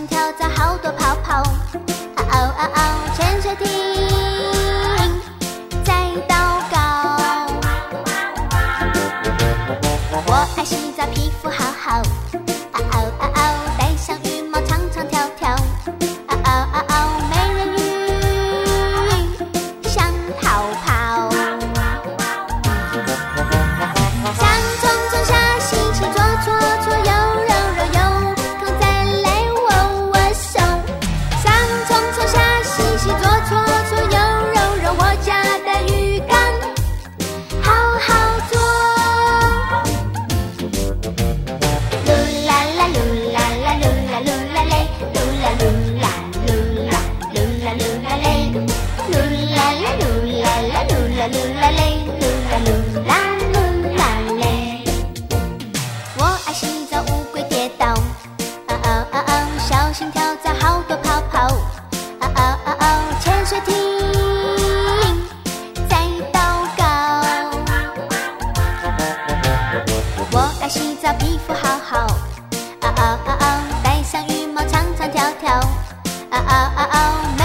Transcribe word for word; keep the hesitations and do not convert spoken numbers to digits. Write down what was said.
心跳蚤好多泡泡。啊哦啊哦，潜水艇在祷告。我爱洗澡，皮肤好好。啊哦啊哦，戴上羽毛，长长跳跳。啊哦啊哦，美人鱼想逃跑。想冲冲下洗洗左搓搓右揉揉右空再来握握手。想冲冲下洗洗左搓搓右揉揉我家的鱼缸好好做。噜啦啦噜啦啦噜啦噜啦嘞，噜啦噜啦噜啦噜啦噜啦嘞，噜啦啦噜啦啦噜啦噜啦嘞，噜啦噜啦噜啦嘞。我爱洗澡，乌龟跌倒。啊哦啊哦，小心跳蚤好多泡泡。啊哦啊哦，潜水艇在祷告。我爱洗澡，皮肤好好。啊哦啊哦，戴上羽毛，长长跳跳。啊哦啊哦。